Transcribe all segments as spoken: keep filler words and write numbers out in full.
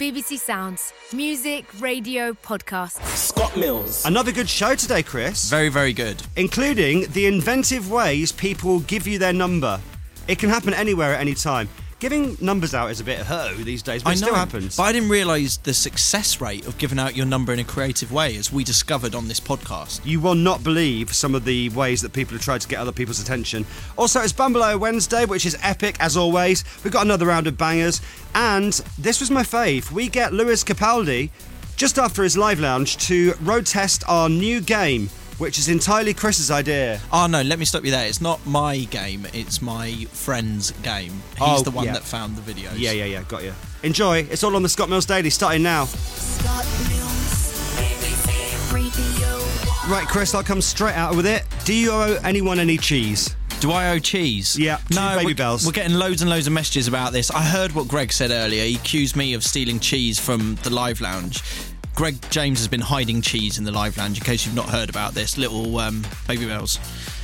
B B C Sounds. Music, radio, podcasts. Scott Mills. Another good show today, Chris. Very, very good. Including the inventive ways people give you their number. It can happen anywhere at any time. Giving numbers out is a bit ho these days, but I it know, still happens. But I didn't realise the success rate of giving out your number in a creative way, as we discovered on this podcast. You will not believe some of the ways that people have tried to get other people's attention. Also, it's Bumble Wednesday, which is epic as always. We've got another round of bangers. And this was my fave. We get Lewis Capaldi, just after his live lounge, to road test our new game, which is entirely Chris's idea. Oh, no, let me stop you there. It's not my game, it's my friend's game. He's Oh, the one yeah. that found the videos. Yeah, yeah, yeah, got you. Enjoy. It's all on the Scott Mills Daily, starting now. Scott Mills, B B C Radio one. Right, Chris, I'll come straight out with it. Do you owe anyone any cheese? Do I owe cheese? Yeah, two no, baby we're, bells. We're getting loads and loads of messages about this. I heard what Greg said earlier. He accused me of stealing cheese from the live lounge. Greg James has been hiding cheese in the live lounge, in case you've not heard about this. Little um, baby bells.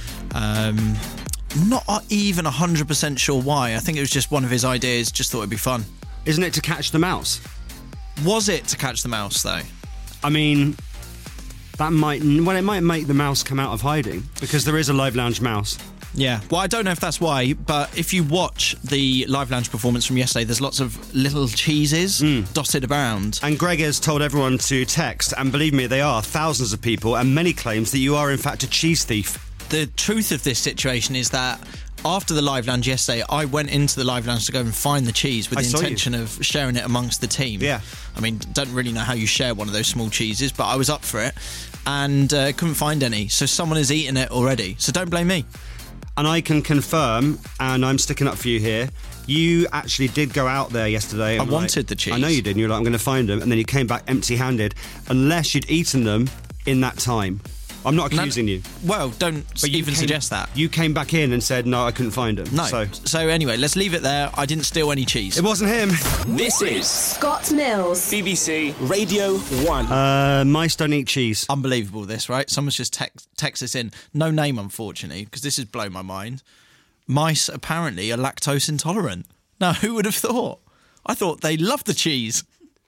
Um, not even one hundred percent sure why. I think it was just one of his ideas, just thought it'd be fun. Isn't it to catch the mouse? Was it to catch the mouse, though? I mean, that might... Well, it might make the mouse come out of hiding, because there is a live lounge mouse. Yeah. Well, I don't know if that's why, but if you watch the live lounge performance from yesterday, there's lots of little cheeses Mm. dotted around. And Greg has told everyone to text, and believe me, they are thousands of people, and many claims that you are in fact a cheese thief. The truth of this situation is that after the live lounge yesterday, I went into the live lounge to go and find the cheese with I the saw you. intention of sharing it amongst the team. Yeah. I mean, don't really know how you share one of those small cheeses, but I was up for it and uh, couldn't find any. So someone has eaten it already. So don't blame me. And I can confirm, and I'm sticking up for you here, you actually did go out there yesterday. I and wanted like, the cheese. I know you did, and you were like, I'm going to find them, and then you came back empty-handed, unless you'd eaten them in that time. I'm not accusing No, you. Well, don't But you even came- suggest that. You came back in and said, no, I couldn't find them. No. So, So anyway, let's leave it there. I didn't steal any cheese. it wasn't him. This is Scott Mills. B B C Radio one. Uh, mice don't eat cheese. Unbelievable, this, right? Someone's just text, text us in. No name, unfortunately, because this has blown my mind. Mice apparently are lactose intolerant. Now, who would have thought? I thought they loved the cheese.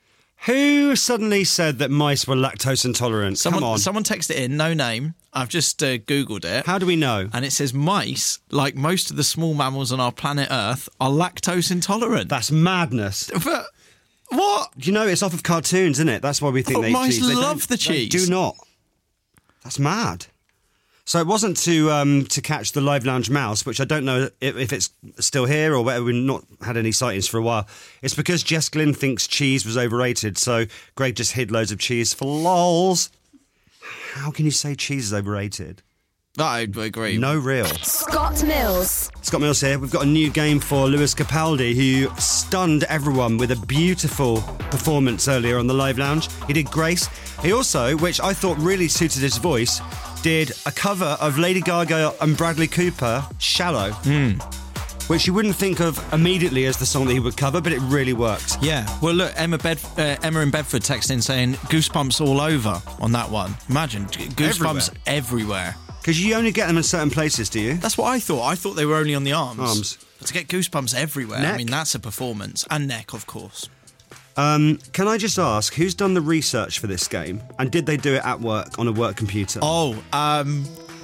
Who suddenly said that mice were lactose intolerant? Someone, Come on. Someone texted in, no name. I've just uh, Googled it. How do we know? And it says mice, like most of the small mammals on our planet Earth, are lactose intolerant. That's madness. But what? Do you know it's off of cartoons, isn't it? That's why we think But they eat mice cheese. They love don't- the they cheese. do not. That's mad. So it wasn't to um, to catch the live lounge mouse, which I don't know if, if it's still here or whether we've not had any sightings for a while. It's because Jess Glynn thinks cheese was overrated, so Greg just hid loads of cheese for lols. How can you say cheese is overrated? I agree. No real. Scott Mills. Scott Mills here. We've got a new game for Lewis Capaldi, who stunned everyone with a beautiful performance earlier on the live lounge. He did Grace. He also, which I thought really suited his voice, did a cover of Lady Gaga and Bradley Cooper, Shallow, Mm. which you wouldn't think of immediately as the song that he would cover, but it really worked. Yeah. Well, look, Emma Bed- uh, Emma in Bedford texted in saying goosebumps all over on that one. Imagine, g- goosebumps everywhere. Because you only get them in certain places, do you? That's what I thought. I thought they were only on the arms. Arms. But to get goosebumps everywhere, Neck. I mean, that's a performance. And neck, of course. Um, can I just ask, who's done the research for this game? And did they do it at work, on a work computer? Oh, um...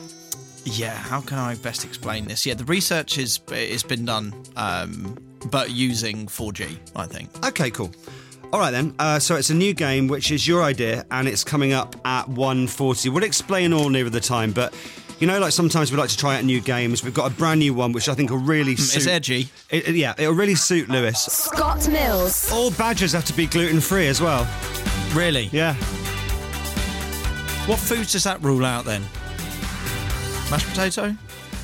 yeah, how can I best explain this? Yeah, the research is it's been done, um, but using four G, I think. Okay, cool. All right, then. Uh, so it's a new game, which is your idea, and it's coming up at one forty. We'll explain all nearer the time, but, you know, like sometimes we like to try out new games. We've got a brand new one, which I think will really suit... It's edgy. It, it- yeah, it'll really suit Lewis. Scott Mills. All badgers have to be gluten-free as well. Really? Yeah. What foods does that rule out, then? Mashed potato?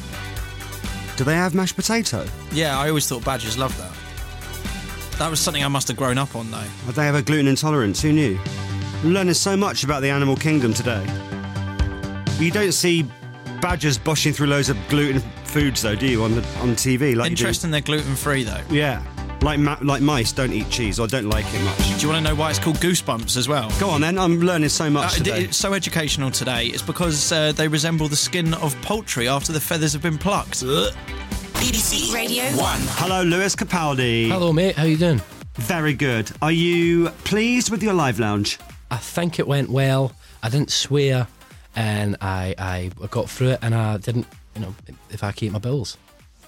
Do they have mashed potato? Yeah, I always thought badgers loved that. That was something I must have grown up on, though. Or they have a gluten intolerance? Who knew? We're learning so much about the animal kingdom today. You don't see badgers boshing through loads of gluten foods, though, do you, on the on T V? Like Interesting they're gluten-free, though. You do? Yeah. Like ma- like mice don't eat cheese or don't like it much. Do you want to know why it's called goosebumps as well? Go on, then. I'm learning so much Uh, today. it's so educational today. It's because uh, they resemble the skin of poultry after the feathers have been plucked. B B C Radio one. Hello, Lewis Capaldi. Hello, mate. How you doing? Very good. Are you pleased with your live lounge? I think it went well. I didn't swear, and I I got through it, and I didn't, you know, if I keep my bills.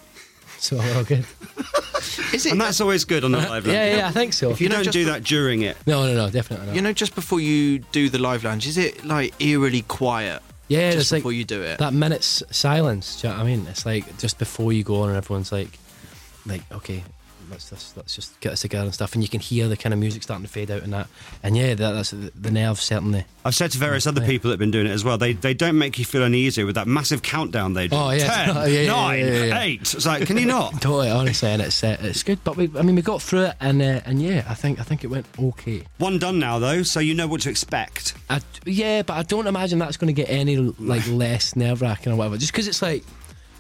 So we're all good. Is it? And that's always good on the live lounge. Yeah, yeah, I think so. If you, You know, don't just do be- that during it. No, no, no, definitely not. You know, just before you do the live lounge, is it like eerily quiet? yeah, just it's like before you do it. that minute's silence. Do you know what I mean? It's like just before you go on, and everyone's like, like, okay, let's just let's just get this together and stuff, and you can hear the kind of music starting to fade out and that, and yeah, that, that's the, the nerves certainly. I've said to various other Yeah. people that have been doing it as well, they they don't make you feel any easier with that massive countdown they do. Oh, yeah. Ten, Yeah, yeah, yeah, nine, yeah, yeah. eight. It's like, can you not? Totally, honestly, and it's uh, it's good. But we, I mean, we got through it, and uh, and yeah, I think I think it went okay. One done now, though, so you know what to expect. I, yeah, but I don't imagine that's going to get any like less nerve wracking or whatever. Just because it's like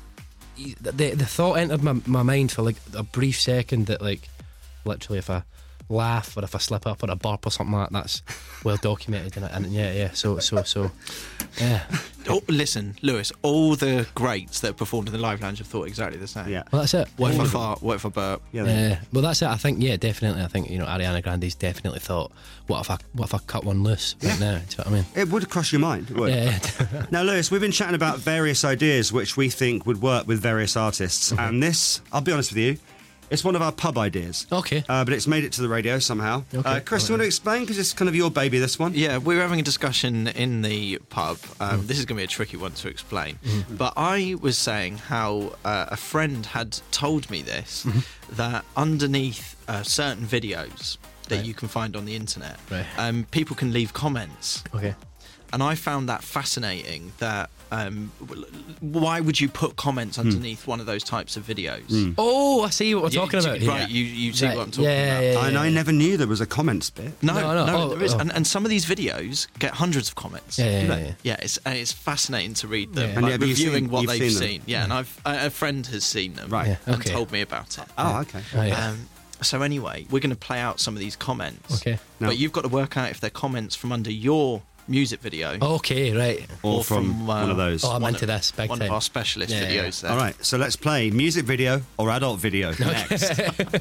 y- the the thought entered my my mind for like a brief second that like literally if I laugh or if I slip up or a burp or something like that, that's well documented in it. And yeah, yeah. So so so yeah. Oh, listen, Lewis, all the greats that have performed in the live lounge have thought exactly the same. Yeah. Well, that's it. What if I All- fart? What if I burp? Yeah. they- Yeah, well, that's it. I think, yeah, definitely. I think, you know, Ariana Grande's definitely thought, what if I, what if I cut one loose right now? Do you know what I mean? It would cross your mind. Would. Yeah, Now, Lewis, we've been chatting about various ideas which we think would work with various artists, Mm-hmm. and this, I'll be honest with you, it's one of our pub ideas. Okay. Uh, but it's made it to the radio somehow. Okay. Uh, Chris, do you want to explain? Because it's kind of your baby, this one. Yeah, we were having a discussion in the pub. Um, This is going to be a tricky one to explain. But I was saying how uh, a friend had told me this, that underneath uh, certain videos that Right. you can find on the internet, Right. um, people can leave comments. Okay. And I found that fascinating that um, w- why would you put comments underneath one of those types of videos? Oh, I see what we're You- talking about. Right, here. you, you see Right, what I'm talking yeah, about. yeah, yeah. And I never knew there was a comments bit. No, No, no, no, oh, there is. oh. And, and some of these videos get hundreds of comments. Yeah, yeah, Do yeah, they? yeah. Yeah, it's and it's fascinating to read them, Yeah. And like, have you reviewing seen- what you've they've seen them? seen. Yeah, and I've a a friend has seen them, Right. Yeah, and okay. told me about it. Oh, okay. Oh, yeah. Um, so anyway, we're going to play out some of these comments. Okay. No. But you've got to work out if they're comments from under your music video Okay, right. Or, or from, from, uh, one of those. Oh, I'm one into of- this big one time. of our specialist Yeah, yeah. videos. There. All right, so let's play music video or adult video next.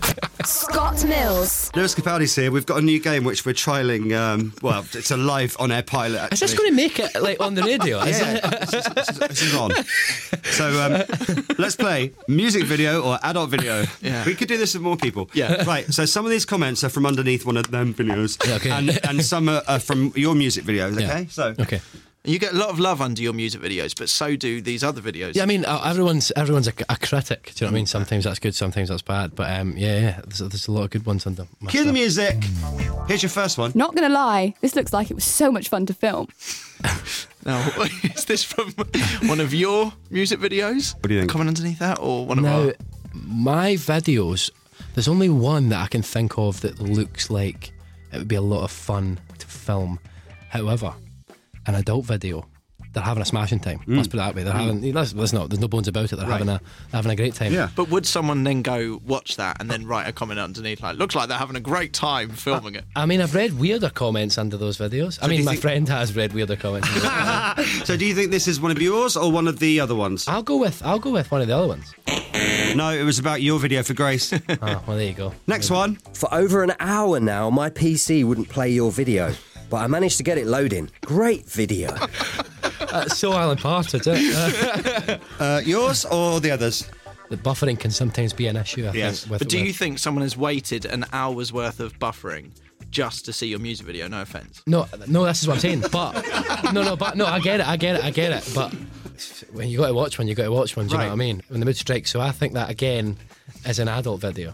Scott Mills. Lewis Capaldi's here. We've got a new game which we're trialling. Um, well, it's a live on-air pilot, actually. Is this going to make it like on the radio? Is Yeah, it? this, is, this, is, this is on. So um, let's play music video or adult video. Yeah. We could do this with more people. Yeah. Right, so some of these comments are from underneath one of them videos. Yeah, okay. And, and some are, are from your music videos, Yeah. okay? So Okay. You get a lot of love under your music videos, but so do these other videos. Yeah, I mean, uh, everyone's everyone's a, a critic. Do you know what I mean? Sometimes that's good, sometimes that's bad. But um, yeah, yeah, there's, there's a lot of good ones under. my cue the stuff. music. Here's your first one. Not gonna lie, this looks like it was so much fun to film. Now, is this from one of your music videos? What do you think? Comment underneath that, or one of Now, our? my videos, there's only one that I can think of that looks like it would be a lot of fun to film. However, an adult video, they're having a smashing time. Let's put it that way. They're having. There's, there's no, there's no bones about it. They're Right. having a having a great time. Yeah. But would someone then go watch that and then write a comment underneath like, looks like they're having a great time filming it? I mean, I've read weirder comments under those videos. I do mean, you my think- friend has read weirder comments. Under those videos. So do you think this is one of yours or one of the other ones? I'll go with I'll go with one of the other ones. No, it was about your video for Grace. Oh, well, there you go. Next one. For over an hour now, my P C wouldn't play your video, but I managed to get it loading. Great video. That's so Alan Partridge, isn't it? Uh, yours or the others? The buffering can sometimes be an issue, I Yes. think. With, But do you with- think someone has waited an hour's worth of buffering just to see your music video? No offence. No, no, this is what I'm saying. But no, no, but no, I get it, I get it, I get it. But when you got to watch one, you got to watch one. Do you Right. know what I mean? When the mood strikes, so I think that again is an adult video.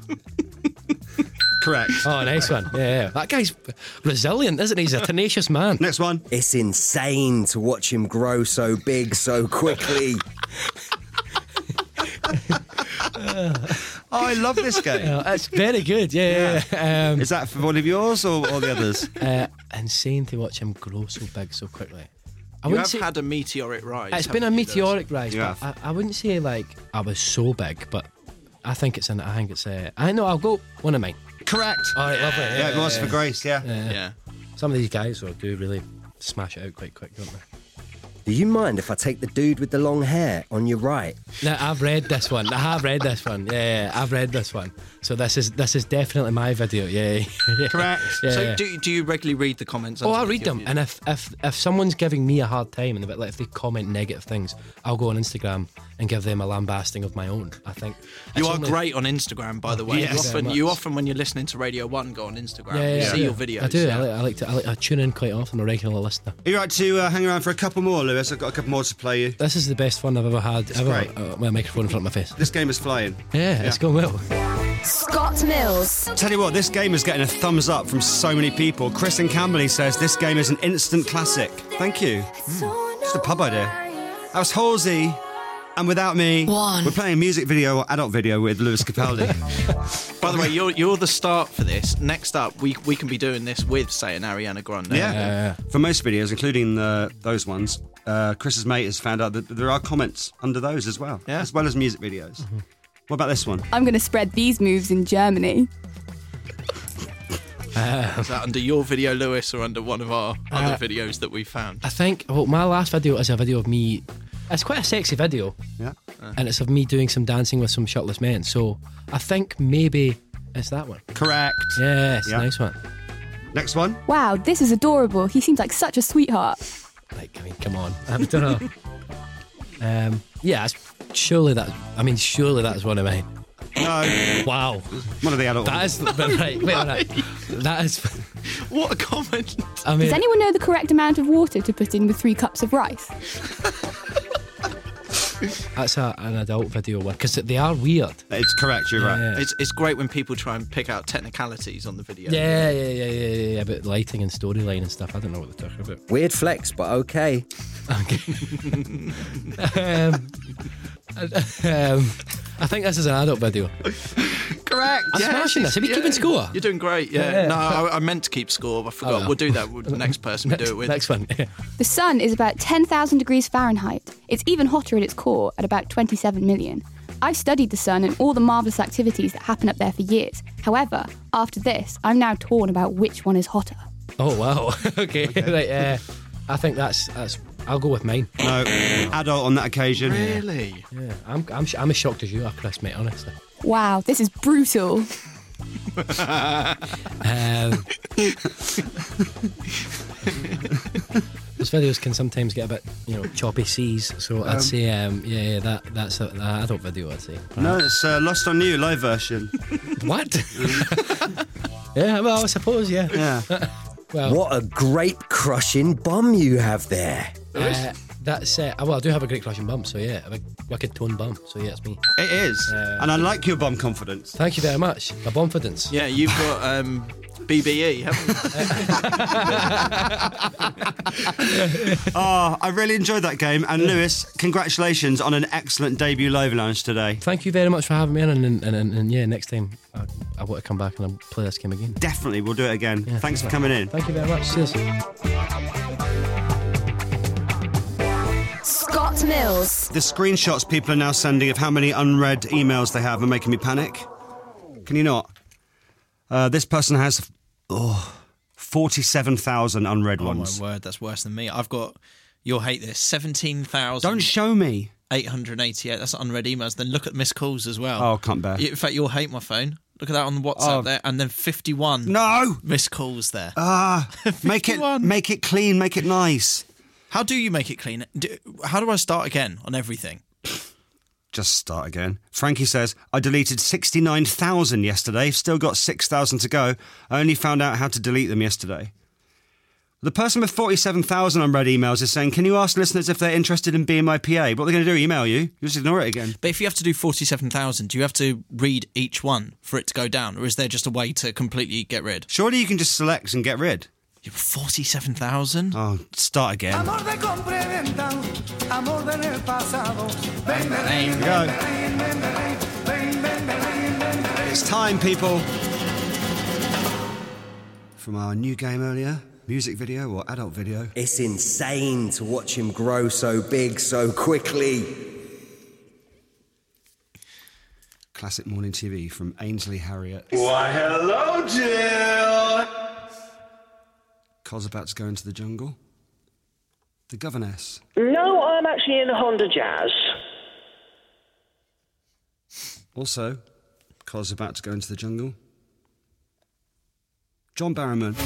Correct. Oh, nice one. Yeah, yeah. That guy's resilient, isn't he? He's a tenacious man. Next one. It's insane to watch him grow so big so quickly. Oh, I love this game. Oh, that's very good. Yeah, yeah. yeah. Um, Is that for one of yours or, or the others? uh, insane to watch him grow so big so quickly. I You wouldn't have say had a meteoric rise. it's been a haven't you, Lewis? meteoric rise, You but have. I, I wouldn't say like I was so big, but I think it's an. I think it's a. I know. I'll go one of mine. Correct. All right, lovely. Yeah, it was for Grace, yeah. Yeah. Yeah. Some of these guys will do really smash it out quite quick, don't they? Do you mind if I take the dude with the long hair on your right? No, I've read this one. I have read this one. Yeah, yeah, I've read this one. So this is this is definitely my video. Yeah, yeah. Correct. Yeah, so yeah. do do you regularly read the comments? Oh, I underneath read your them, video? and if, if if someone's giving me a hard time, and like if they comment negative things, I'll go on Instagram and give them a lambasting of my own. I think You It's are only- great on Instagram, by the way. Yes. you Very often, much. you often, when you're listening to Radio One, go on Instagram. Yeah, yeah, you yeah. see I your do. videos. I do. yeah. I, like, I like to. I, like, I tune in quite often. I'm a regular listener. Are you right to uh, hang around for a couple more, Lewis? I've got a couple more to play you. This is the best fun I've ever had. Ever, great. uh, with a microphone in front of my face. This game is flying. Yeah, it's going well. Scott Mills. Tell you what, this game is getting a thumbs up from so many people. Chris in Camberley says this game is an instant classic. Thank you. Mm. Just a pub idea. That was Halsey. And Without Me, One. we're playing a music video or adult video with Lewis Capaldi. By the way, you're you're the start for this. Next up, we we can be doing this with, say, an Ariana Grande. Yeah. Yeah. For most videos, including the, those ones, uh, Chris's mate has found out that there are comments under those as well, Yeah. as well as music videos. Mm-hmm. What about this one? I'm going to spread these moves in Germany. Is that under your video, Lewis, or under one of our Uh, other videos that we found? I think. Well, my last video is a video of me. It's quite a sexy video, Yeah. and it's of me doing some dancing with some shirtless men. So I think maybe it's that one. Correct. Yes, Yeah. nice one. Next one. Wow, this is adorable. He seems like such a sweetheart. Like, I mean, come on. I don't know. um, yeah, it's, surely that. I mean, surely that's one of mine. No, Wow, one of the adult that ones. is but right. Wait, hold on. That is. What a comment! I mean, Does anyone know the correct amount of water to put in with three cups of rice? that's a, an adult video one because they are weird. It's correct, you're right. Yeah. It's it's great when people try and pick out technicalities on the video. Yeah, yeah, yeah, yeah, yeah, yeah. About lighting and storyline and stuff. I don't know what they're talking about. Weird flex, but okay. um, um, I think this is an adult video. Correct. I'm smashing this. Are we keeping score? You're doing great. Yeah. Yeah. No, I, I meant to keep score. I forgot. Oh, no. We'll do that with the next person we do it with. Next one. The sun is about ten thousand degrees Fahrenheit. It's even hotter at its core at about twenty-seven million. I've studied the sun and all the marvellous activities that happen up there for years. However, after this, I'm now torn about which one is hotter. Oh wow. okay. Right. Uh, I think that's that's. I'll go with mine. No, adult on that occasion. Really? Yeah. I'm I'm I'm as shocked as you are, Chris, mate. Honestly. Wow, this is brutal. Um, those videos can sometimes get a bit, you know, choppy seas. So I'd say, um, yeah, yeah, that that's a, an adult video. I'd say. No, it's uh, Lost on You, live version. What? yeah. Well, I suppose. Yeah. Yeah. Well. What a grape crushing bum you have there. Uh, that's uh, well, I do have a great crushing bum, so yeah, a big wicked tone bum, so yeah, it's me. It is. Uh, and I like your bum confidence. Thank you very much. My confidence. Yeah, you've got um, B B E, haven't you? Oh, I really enjoyed that game. And Lewis, congratulations on an excellent debut Live Lounge today. Thank you very much for having me in, and and, and, and, and yeah, next time I, I want to come back and I'll play this game again. Definitely, we'll do it again. Yeah, Thanks for definitely. coming in. Thank you very much. Cheers. Scott Mills. The screenshots people are now sending of how many unread emails they have are making me panic. Can you not? Uh, this person has oh, forty-seven thousand unread Oh ones. my word, that's worse than me. I've got, you'll hate this, seventeen thousand Don't show me. eight hundred eighty-eight. That's unread emails. Then look at missed calls as well. Oh, can't bear. You- In fact, you'll hate my phone. Look at that on the WhatsApp Oh. there, and then fifty-one No! missed calls there. Ah, make it fifty-one. make it clean, make it nice. How do you make it clean? Do, how do I start again on everything? Just start again. Frankie says, I deleted sixty-nine thousand yesterday, still got six thousand to go. I only found out how to delete them yesterday. The person with forty-seven thousand unread emails is saying, can you ask listeners if they're interested in being my P A? What are they going to do, email you? You just ignore it again. But if you have to do forty-seven thousand, do you have to read each one for it to go down? Or is there just a way to completely get rid? Surely you can just select and get rid. forty-seven thousand? Oh, start again. Amor de compra y venta, amor del pasado. Ven, ven, There we ven, go. ven, ven, ven, ven, ven, ven, ven. It's time, people. From our new game earlier, music video or adult video. It's insane to watch him grow so big so quickly. Classic morning T V from Ainsley Harriott. Why, hello, Jill. Cos about to go into the jungle. The governess. No, I'm actually in a Honda Jazz. Also, Cos about to go into the jungle. John Barrowman.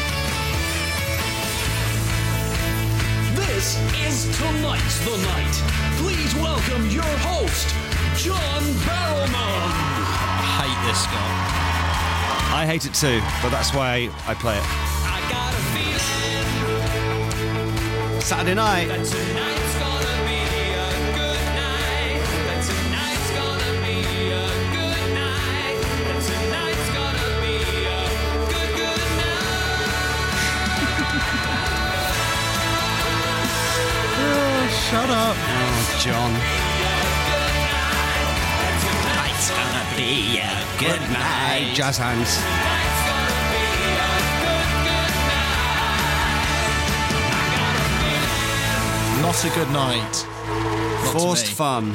This is Tonight's the Night. Please welcome your host, John Barrowman. I hate this guy. I hate it too, but that's why I play it. I got a feeling Saturday night. that tonight's gonna be a good night. That tonight's gonna be a good night. That tonight's gonna be a good, good night. Shut up. Oh, John. It's gonna be a good night. Jazz hands. Not a good night. Not to Forced me. fun.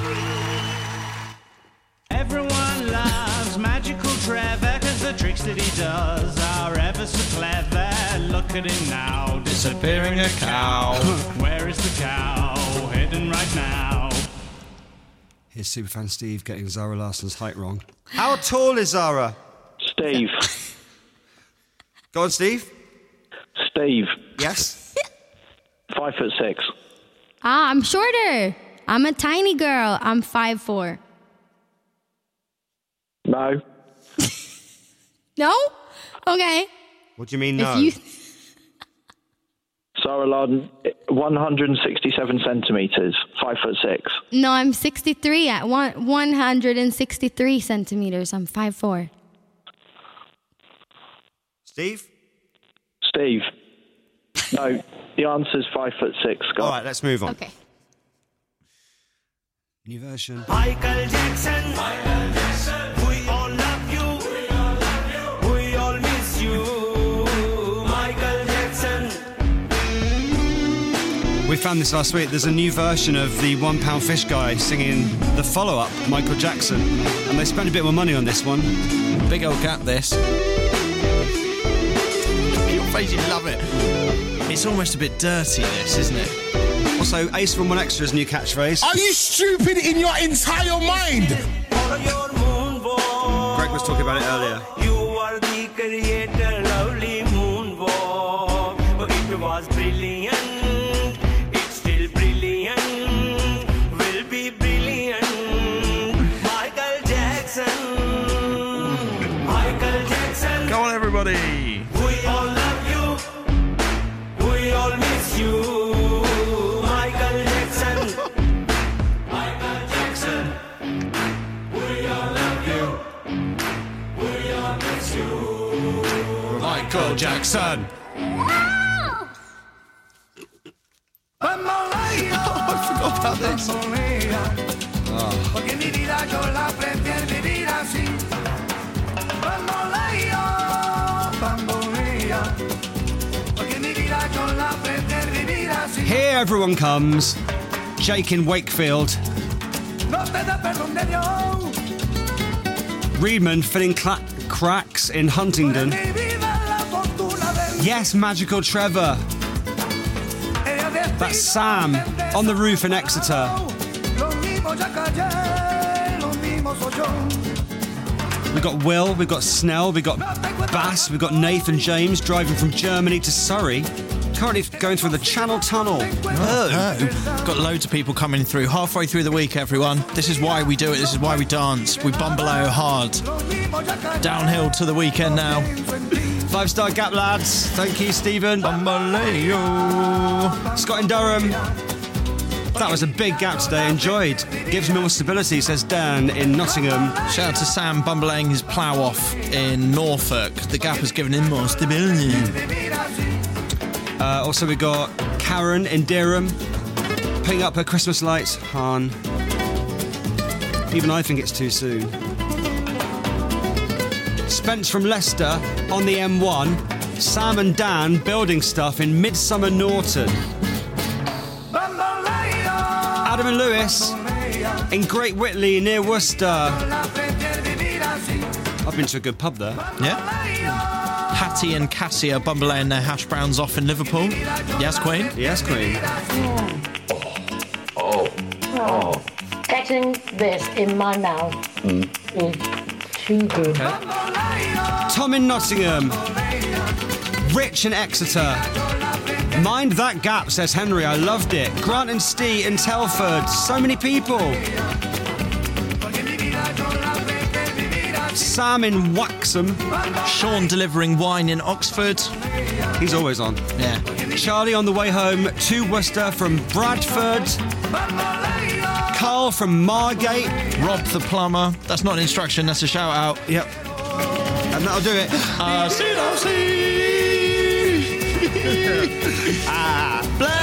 Everyone loves Magical Trevor, cause the tricks that he does are ever so clever. Look at him now, Disappearing a cow. where is the cow? Hidden right now. Here's Superfan Steve getting Zara Larsson's height wrong. How tall is Zara? Steve. Go on, Steve. Steve. Yes? Five foot six. Ah, I'm shorter. I'm a tiny girl. I'm five four. No. No? Okay. What do you mean, no? If you Sarah Larden, one hundred sixty-seven centimetres, five foot six. No, I'm sixty-three at one, one hundred sixty-three centimeters. I'm five four. Steve? Steve. No, the answer's five foot six, Scott. All right, let's move on. Okay. New version. Michael Jackson, Michael Jackson, we all love you, we all love you, we all miss you, Michael Jackson. We found this last week. There's a new version of the One Pound Fish Guy singing the follow-up, Michael Jackson. And they spent a bit more money on this one. Big old gap, this. Your face, you love it. It's almost a bit dirty, this, isn't it? Also, Ace from One Extra's new catchphrase. Are you stupid in your entire mind? Greg was talking about it earlier. You are the creator, lovely moonwalk. Oh, it was brilliant, it's still brilliant, will be brilliant. Michael Jackson, Michael Jackson. Go on, everybody. We all love you, we all miss you. Michael Jackson, Michael Jackson. We all love you, we all miss you. Michael Jackson. I forgot about this. Porque mi vida yo la prefiero vivir así. Bamboleo, bambolea. Porque mi vida yo la prefiero vivir así. Here everyone comes. Jake in Wakefield. No te da perdón de Dios. Reedman filling cla- cracks in Huntingdon. Mi vida la fortuna del Yes, Magical Trevor. That's Sam on the roof in Exeter. Lo mismo ya callé, lo mismo soy yo. We've got Will, we've got Snell, we've got Bass, we've got Nathan James driving from Germany to Surrey. Currently going through the Channel Tunnel. Oh, got loads of people coming through halfway through the week, everyone. This is why we do it. This is why we dance. We bumbaleo hard. Downhill to the weekend now. Five star gap, lads. Thank you, Stephen. Bumbaleo. Scott in Durham. That was a big gap today. Enjoyed. Gives me more stability, says Dan in Nottingham. Shout out to Sam bumbling his plough off in Norfolk. The gap has given him more stability. Uh, also, we got Karen in Durham. Putting up her Christmas lights. Han. Even I think it's too soon. Spence from Leicester on the M one. Sam and Dan building stuff in Midsummer Norton. Adam and Lewis in Great Whitley near Worcester. I've been to a good pub there. Yeah. Matty and Cassie are bumbling their hash browns off in Liverpool. Yes, Queen? Yes, Queen. Oh. Oh. Getting this in my mouth Mm. is too good. Tom in Nottingham. Rich in Exeter. Mind that gap, says Henry. I loved it. Grant and Stee in Telford. So many people. Sam in Waxham. Sean delivering wine in Oxford. He's always on. Yeah. Charlie on the way home to Worcester from Bradford. Carl from Margate. Rob the plumber. That's not an instruction, that's a shout out. Yep. And that'll do it. Uh, see, I'll see. ah,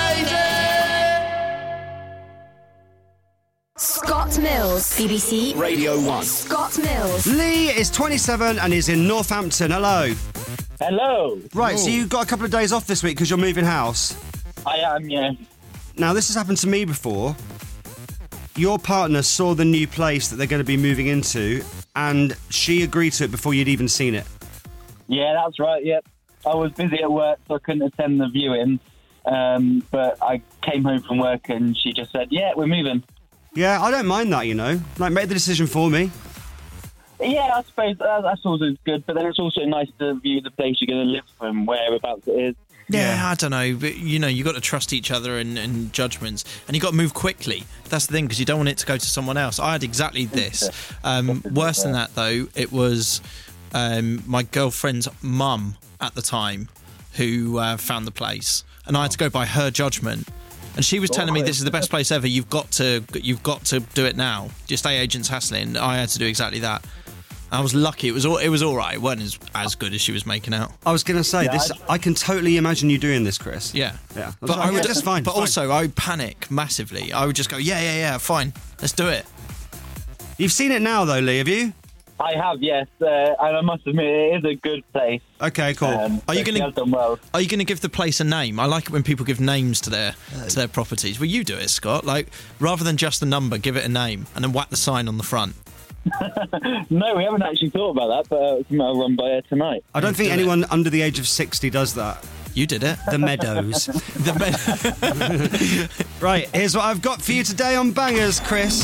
Scott Mills, B B C Radio one. Scott Mills. Lee is twenty-seven and is in Northampton. Hello. Hello. Right, so Ooh. you've got a couple of days off this week because you're moving house. I am, yeah. Now, this has happened to me before. Your partner saw the new place that they're going to be moving into, and she agreed to it before you'd even seen it. Yeah, that's right, yep. I was busy at work, so I couldn't attend the viewing. Um, but I came home from work and she just said, yeah, we're moving. Yeah, I don't mind that, you know. Like, make the decision for me. Yeah, I suppose that, that's also good, but then it's also nice to view the place you're going to live from, whereabouts it is. Yeah, I don't know, but you know, you got to trust each other and, and judgments, and you got to move quickly. That's the thing, because you don't want it to go to someone else. I had exactly this. Um, worse than that, though, it was um, my girlfriend's mum at the time who uh, found the place, and I had to go by her judgment. And she was telling me this is the best place ever. You've got to, you've got to do it now. Your estate agent's hassling. I had to do exactly that. I was lucky. It was all, it was all right. It wasn't as, as good as she was making out. I was going to say, Yeah, this. I- I can totally imagine you doing this, Chris. Yeah, Yeah. But I would just fine. But fine. also, I would panic massively. I would just go, yeah, yeah, yeah, fine, let's do it. You've seen it now, though, Lee, have you? I have, yes, uh, and I must admit, it is a good place. Okay, cool. Um, Are you she gonna- has done well. Are you going to give the place a name? I like it when people give names to their to their properties. Well, you do it, Scott. Like, rather than just the number, give it a name and then whack the sign on the front. No, we haven't actually thought about that, but uh, it's something I'll run by her tonight. I don't think do it. anyone under the age of sixty does that. You did it. The Meadows. The med- Right, here's what I've got for you today on Bangers, Chris.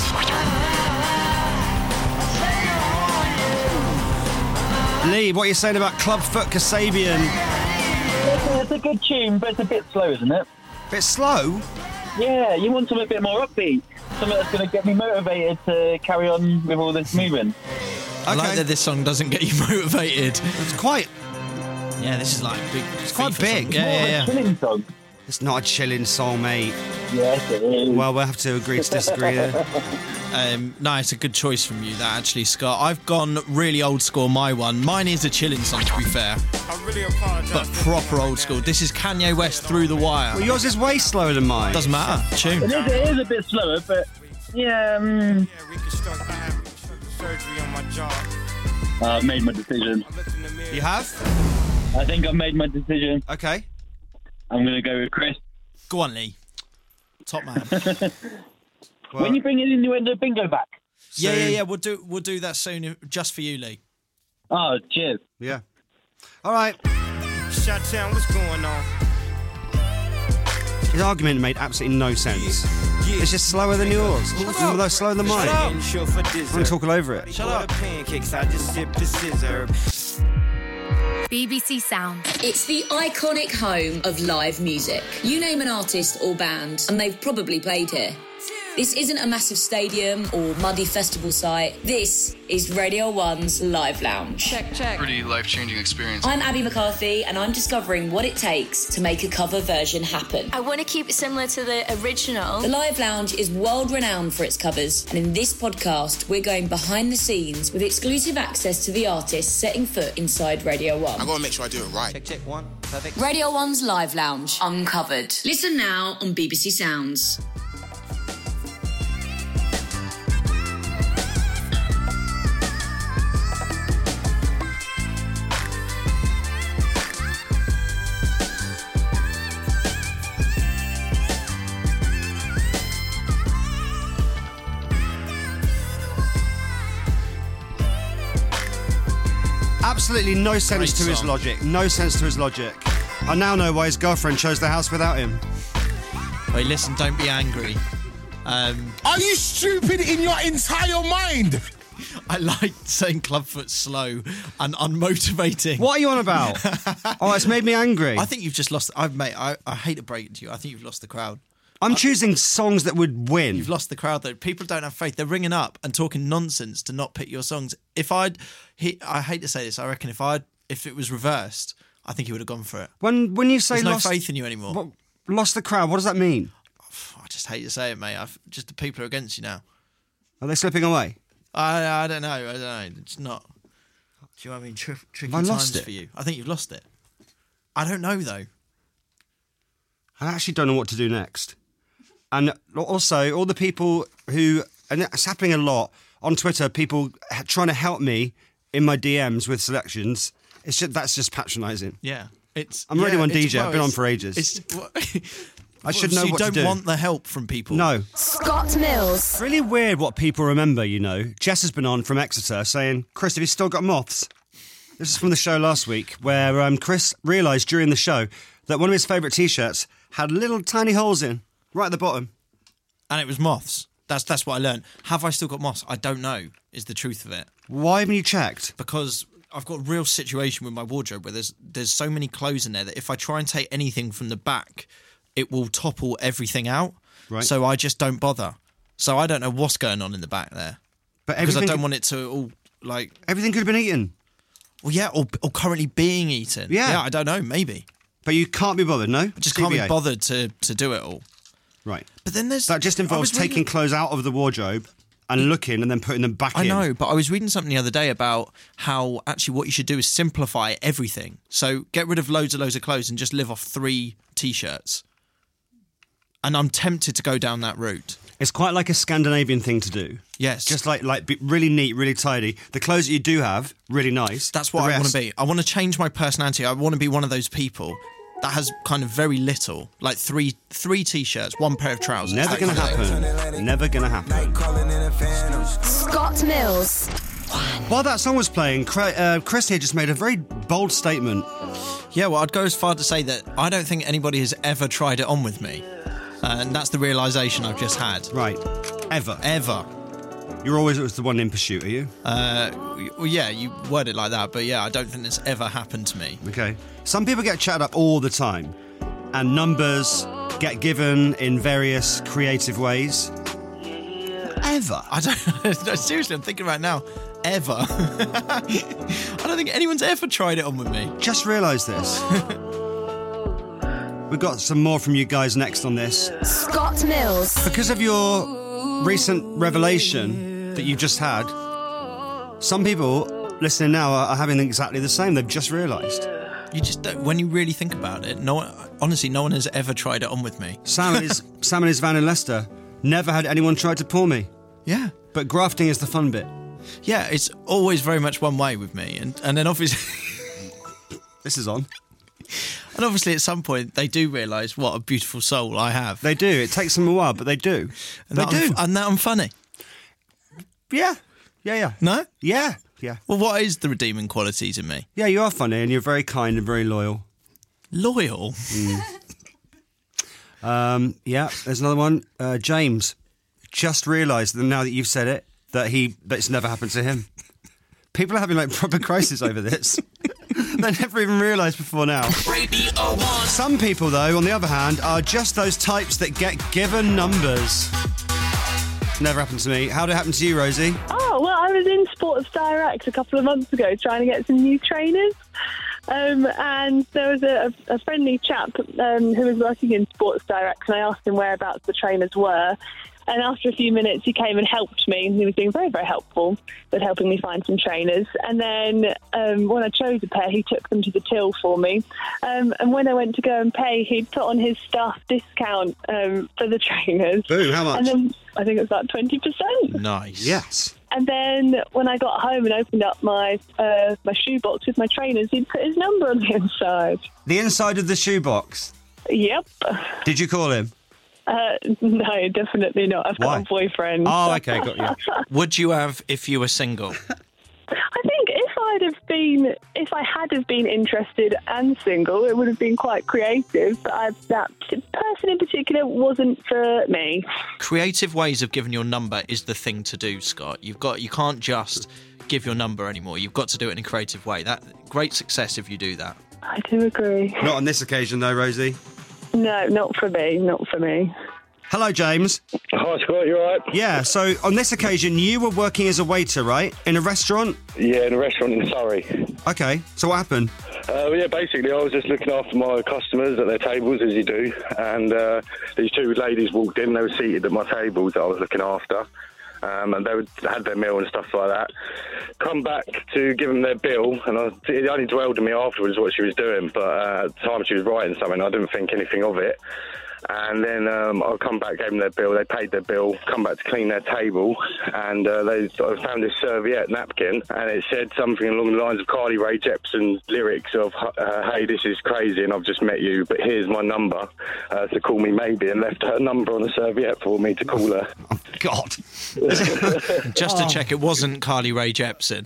Lee, what are you saying about Clubfoot Kasabian? It's a, it's a good tune, but it's a bit slow, isn't it? Bit slow? Yeah, you want something a bit more upbeat. Something that's going to get me motivated to carry on with all this moving. I like Okay. that this song doesn't get you motivated. It's quite. Yeah, this is like big. It's quite FIFA big. song. Yeah, More yeah, of a yeah. chilling song. It's not a chilling song, mate. Yes, it is. Well, we'll have to agree to disagree there. Um, no, it's a good choice from you, that actually, Scott. I've gone really old school. My one, mine is a chilling song, to be fair, I really apologize. but proper old school. This is Kanye West, Through the Wire. Well, yours is way slower than mine. Doesn't matter. Tune. It is, it is a bit slower, but yeah, um, Yeah, reconstruct. I have reconstructive surgery on my jaw. I've made my decision. I looked in the mirror. You have? I think I've made my decision. Okay. I'm going to go with Chris. Go on, Lee. Top man. Well, When you bring it in, you end the bingo back. yeah, yeah, soon. yeah. We'll do. We'll do that soon, just for you, Lee. Oh, cheers. Yeah. All right. Shot-town, what's going on? His argument made absolutely no sense. It's just slower than yours. Although slower than mine. I'm going to talk all over it. Shut up. Pancakes, I just sip the scissor. B B C Sound. It's the iconic home of live music. You name an artist or band, and they've probably played here. This isn't a massive stadium or muddy festival site. This is Radio one's Live Lounge. Check, check. Pretty life-changing experience. I'm Abby McCarthy, and I'm discovering what it takes to make a cover version happen. I want to keep it similar to the original. The Live Lounge is world-renowned for its covers, and in this podcast, we're going behind the scenes with exclusive access to the artists setting foot inside Radio one. I'm gonna make sure I do it right. Check, check, one. Perfect. Radio one's Live Lounge, Uncovered. Listen now on B B C Sounds. absolutely no sense Great to his song. logic. No sense to his logic. I now know why his girlfriend chose the house without him. Wait, listen, don't be angry. Um, Are you stupid in your entire mind? I like saying Clubfoot's slow and unmotivating. What are you on about? Oh, it's made me angry. I think you've just lost. I've mate. I, I hate to break it to you. I think you've lost the crowd. I'm choosing songs that would win. You've lost the crowd though. People don't have faith. They're ringing up and talking nonsense to not pick your songs. If I'd, he, I hate to say this, I reckon if I'd, if it was reversed, I think he would have gone for it. When when you say There's no lost, faith in you anymore. What, lost the crowd. What does that mean? I just hate to say it, mate. I've, just the people are against you now. Are they slipping away? I I don't know. I don't know. It's not. Do you know what I mean? Tri- tricky Have I times lost it? for you. I think you've lost it. I don't know though. I actually don't know what to do next. And also, all the people who, and it's happening a lot on Twitter, people h- trying to help me in my D Ms with selections. It's just, that's just patronising. Yeah, it's. I'm already yeah, on it's- D J. well, I've been on it's- for ages. It's, well, I should well, know so what you to don't do. want the help from people. No. Scott Mills. It's really weird what people remember, you know. Jess has been on from Exeter saying, Chris, have you still got moths? This is from the show last week, where um, Chris realised during the show that one of his favourite T-shirts had little tiny holes in, right at the bottom. And it was moths. That's that's what I learned. Have I still got moths? I don't know, is the truth of it. Why haven't you checked? Because I've got a real situation with my wardrobe where there's there's so many clothes in there that if I try and take anything from the back, it will topple everything out. Right. So I just don't bother. So I don't know what's going on in the back there. But because I everything don't could- want it to all, like... Everything could have been eaten. Well, yeah, or, or currently being eaten. Yeah. Yeah, I don't know, maybe. But you can't be bothered, no? I just can't C B A. be bothered to, to do it all. Right. But then there's... That just I involves was reading- taking clothes out of the wardrobe and looking and then putting them back I in. know, but I was reading something the other day about how actually what you should do is simplify everything. So get rid of loads and loads of clothes and just live off three T-shirts. And I'm tempted to go down that route. It's quite like a Scandinavian thing to do. Yes. Just like like be really neat, really tidy. The clothes that you do have, really nice. That's what The I want rest- to be. I want to change my personality. I want to be one of those people that has kind of very little, like three three T-shirts, one pair of trousers. Never that going to kind of thing. happen. Never going to happen. Scott Mills. While that song was playing, Cra- uh, Chris here just made a very bold statement. Yeah, well, I'd go as far to say that I don't think anybody has ever tried it on with me. Uh, and that's the realisation I've just had. Right. Ever. Ever. You're always the one in pursuit, are you? Uh, well, yeah, you word it like that, but yeah, I don't think this ever happened to me. Okay. Some people get chatted up all the time, and numbers get given in various creative ways. Ever. I don't. No, seriously, I'm thinking right now. Ever. I don't think anyone's ever tried it on with me. Just realised this. We've got some more from you guys next on this. Scott Mills. Because of your recent revelation that you've just had, some people listening now are, are having exactly the same. They've just realised. You just don't, when you really think about it, no one, honestly, no one has ever tried it on with me. Sam and his, Sam and his van in Leicester never had anyone try to pour me. Yeah. But grafting is the fun bit. Yeah, it's always very much one way with me. And, and then obviously... This is on. And obviously at some point they do realise what a beautiful soul I have. They do. It takes them a while, but they do. And they that do. I'm, and that I'm funny. Yeah. Yeah, yeah. No? Yeah. Yeah. Well, what is the redeeming qualities in me? Yeah, you are funny and you're very kind and very loyal. Loyal? Mm. um, yeah, there's another one. Uh, James just realised that now that you've said it, that he that it's never happened to him. People are having like proper crisis over this. They never even realised before now. Some people, though, on the other hand, are just those types that get given numbers. Never happened to me. How did it happen to you, Rosie? Oh, well, I was in Sports Direct a couple of months ago trying to get some new trainers. Um, and there was a, a friendly chap um, who was working in Sports Direct, and I asked him whereabouts the trainers were. And after a few minutes, he came and helped me. He was being very, very helpful with helping me find some trainers. And then um, when I chose a pair, he took them to the till for me. Um, and when I went to go and pay, he'd put on his staff discount um, for the trainers. Boo, how much? And then I think it was about twenty percent. Nice. Yes. And then when I got home and opened up my uh, my shoebox with my trainers, he'd put his number on the inside. The inside of the shoebox? Yep. Did you call him? Uh, no, definitely not. I've got Why? a boyfriend. Oh, okay, got you. Would you have if you were single? I think if I'd have been, if I had have been interested and single, it would have been quite creative. But I, that person in particular wasn't for me. Creative ways of giving your number is the thing to do, Scott. You've got you can't just give your number anymore. You've got to do it in a creative way. That great success if you do that. I do agree. Not on this occasion, though, Rosie. No, not for me. Not for me. Hello, James. Hi, Scott. You all right? Yeah, so on this occasion, you were working as a waiter, right? In a restaurant? Yeah, in a restaurant in Surrey. Okay, so what happened? Uh, well, yeah, basically, I was just looking after my customers at their tables, as you do, and uh, these two ladies walked in. They were seated at my tables that I was looking after, um, and they would, had their meal and stuff like that. Come back to give them their bill, and I, it only dwelled on me afterwards what she was doing, but uh, at the time she was writing something, I didn't think anything of it. And then um, I come back, gave them their bill, they paid their bill, come back to clean their table, and uh, they sort of found this serviette napkin, and it said something along the lines of Carly Rae Jepsen's lyrics of, uh, hey, this is crazy and I've just met you, but here's my number uh, to call me maybe, and left her number on a serviette for me to call her. Oh, God. Just to check, it wasn't Carly Rae Jepsen.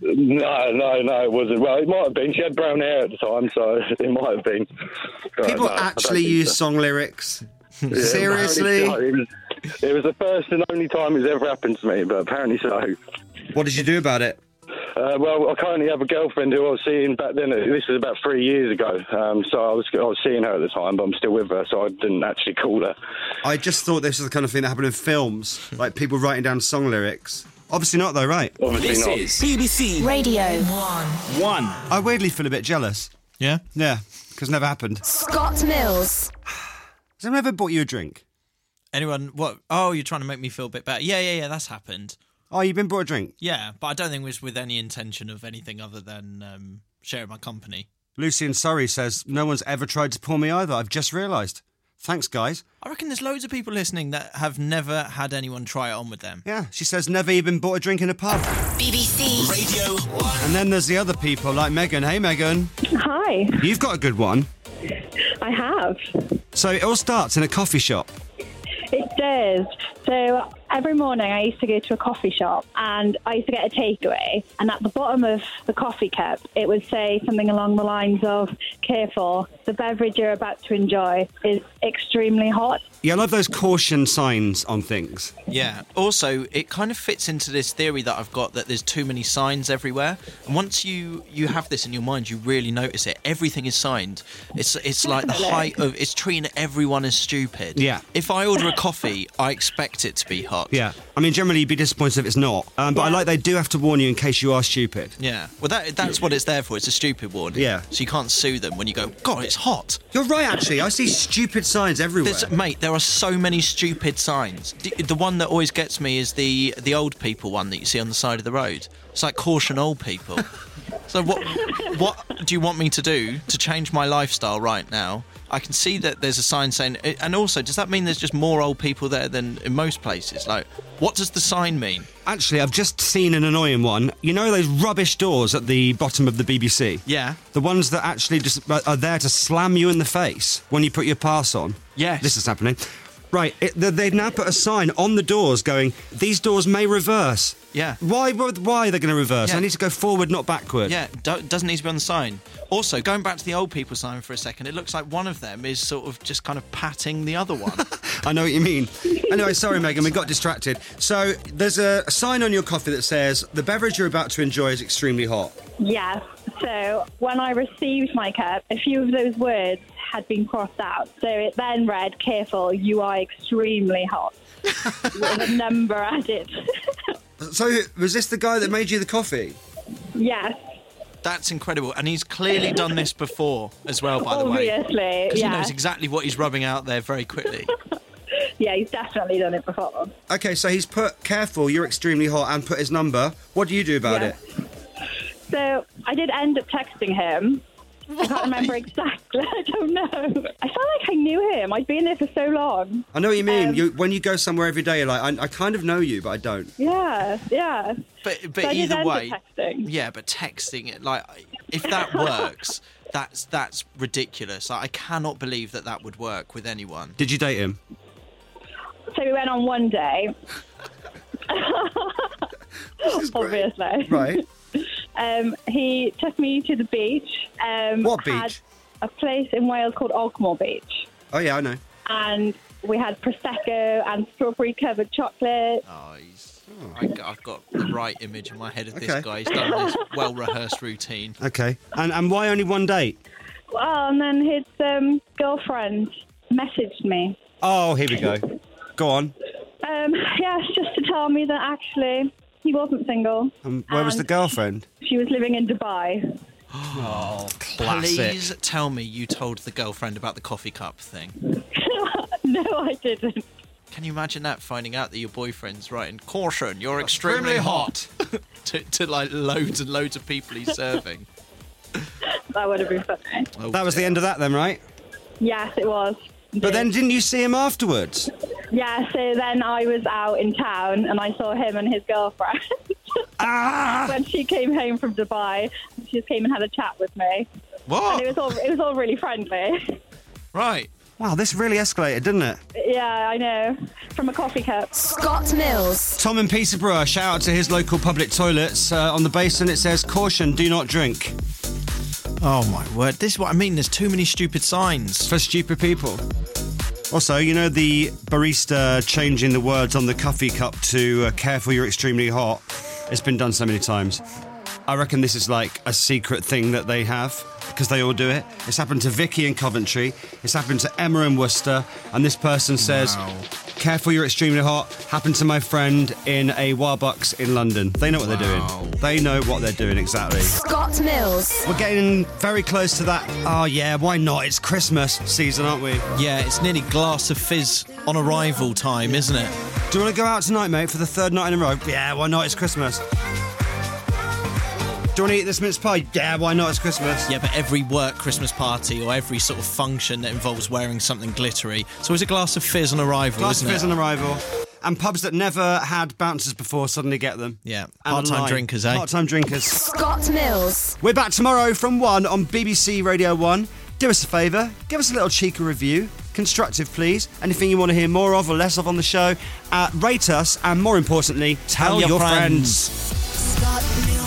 No, no, no, it wasn't. Well, it might have been. She had brown hair at the time, so it might have been. But People no, I don't actually think use so. song lyrics? Yeah, Seriously? apparently so. It was, it was the first and only time it's ever happened to me, but apparently so. What did you do about it? Uh, well, I currently have a girlfriend who I was seeing back then. This was about three years ago. Um, so I was I was seeing her at the time, but I'm still with her, so I didn't actually call her. I just thought this was the kind of thing that happened in films, like people writing down song lyrics. Obviously not, though, right? Obviously This not. is B B C Radio One. One. I weirdly feel a bit jealous. Yeah? Yeah, because it never happened. Scott Mills. Has anyone ever bought you a drink? Anyone? What? Oh, you're trying to make me feel a bit better. Yeah, yeah, yeah. That's happened. Oh, you've been bought a drink? Yeah, but I don't think it was with any intention of anything other than um, sharing my company. Lucy in Surrey says, no one's ever tried to pour me either. I've just realised. Thanks, guys. I reckon there's loads of people listening that have never had anyone try it on with them. Yeah, she says never even bought a drink in a pub. B B C Radio One. And then there's the other people like Megan. Hey, Megan. Hi, You've got a good one. I have. So it all starts in a coffee shop. It does. So every morning I used to go to a coffee shop and I used to get a takeaway, and at the bottom of the coffee cup it would say something along the lines of, careful, the beverage you're about to enjoy is extremely hot. Yeah, I love those caution signs on things. Yeah. Also, it kind of fits into this theory that I've got that there's too many signs everywhere. And once you, you have this in your mind, you really notice it. Everything is signed. It's it's like the height of... It's treating everyone as stupid. Yeah. If I order a coffee, I expect it to be hot. Yeah. I mean, generally you'd be disappointed if it's not. Um, but I like they do have to warn you in case you are stupid. Yeah. Well, that that's what it's there for. It's a stupid warning. Yeah. So you can't sue them when you go, God, it's hot. You're right, actually. I see stupid signs everywhere. There's, mate, there are so many stupid signs. The, the one that always gets me is the the old people one that you see on the side of the road. It's like caution old people. So what what do you want me to do to change my lifestyle right now? I can see that there's a sign saying, and also, does that mean there's just more old people there than in most places? Like, what does the sign mean? Actually, I've just seen an annoying one. You know those rubbish doors at the bottom of the B B C? Yeah. The ones that actually just are there to slam you in the face when you put your pass on? Yes. This is happening. Right, it, they've now put a sign on the doors going, these doors may reverse. Yeah. Why Why are they going to reverse? Yeah. I need to go forward, not backward. Yeah, do- doesn't need to be on the sign. Also, going back to the old people sign for a second, it looks like one of them is sort of just kind of patting the other one. I know what you mean. Anyway, sorry, Megan, we got distracted. So there's a, a sign on your coffee that says, the beverage you're about to enjoy is extremely hot. Yes. So when I received my cup, a few of those words had been crossed out. So it then read, careful, you are extremely hot. With a number added. So was this the guy that made you the coffee? Yes. That's incredible. And he's clearly done this before as well, by the way. Obviously, Because yeah. he knows exactly what he's rubbing out there very quickly. Yeah, he's definitely done it before. Okay, so he's put, careful, you're extremely hot, and put his number. What do you do about Yeah. it? So I did end up texting him. I can't remember exactly. I don't know. I felt like I knew him. I'd been there for so long. I know what you mean. Um, you, when you go somewhere every day, you're like, I, I kind of know you, but I don't. Yeah, yeah. But but So I did either end up way, texting. yeah. But texting it, like, if that works, that's that's ridiculous. Like, I cannot believe that that would work with anyone. Did you date him? So we went on one day. Obviously. Right. Um, he took me to the beach. Um, What had beach? A place in Wales called Ogmore Beach. Oh, yeah, I know. And we had Prosecco and strawberry-covered chocolate. Oh, he's, I, I've got the right image in my head of this Okay. guy. He's done this well-rehearsed routine. Okay. And and why only one date? Well, and then his um, girlfriend messaged me. Oh, here we go. Go on. Um, yes, just to tell me that actually he wasn't single. Um, where was the And girlfriend? She was living in Dubai. Oh, classic. Please tell me you told the girlfriend about the coffee cup thing. No, I didn't. Can you imagine that, finding out that your boyfriend's writing, caution, you're extremely, Extremely hot, to, to like loads and loads of people he's serving. That would have been funny. Oh, That was the end of that then, right? Yes, it was. But then didn't you see him afterwards? Yeah, so then I was out in town and I saw him and his girlfriend. Ah! When she came home from Dubai, she just came and had a chat with me. What? And it was all it was all really friendly. Right. Wow, this really escalated, didn't it? Yeah, I know. From a coffee cup. Scott Mills. Tom in Peterborough, shout out to his local public toilets. Uh, on the basin it says, caution, do not drink. Oh my word, this is what I mean, there's too many stupid signs. For stupid people. Also, you know the barista changing the words on the coffee cup to uh, careful, you're extremely hot? It's been done so many times. I reckon this is like a secret thing that they have, because they all do it. It's happened to Vicky in Coventry. It's happened to Emma in Worcester. And this person says, Wow. careful, you're extremely hot. Happened to my friend in a Warbucks in London. They know what Wow. they're doing. They know what they're doing, exactly. Scott Mills. We're getting very close to that. Oh, yeah, why not? It's Christmas season, aren't we? Yeah, it's nearly glass of fizz on arrival time, isn't it? Do you want to go out tonight, mate, for the third night in a row? Yeah, why not? It's Christmas. Do you want to eat this mince pie? Yeah, why not? It's Christmas. Yeah, but every work Christmas party or every sort of function that involves wearing something glittery. So it's a glass of fizz on arrival, Glass isn't of fizz it? on arrival. And pubs that never had bouncers before suddenly get them. Yeah, And part-time online. drinkers, eh? Part-time drinkers. Scott Mills. We're back tomorrow from one on B B C Radio one. Do us a favour, give us a little cheeky review. Constructive, please. Anything you want to hear more of or less of on the show. Uh, rate us, and more importantly, tell, Tell your your friends. friends. Scott Mills.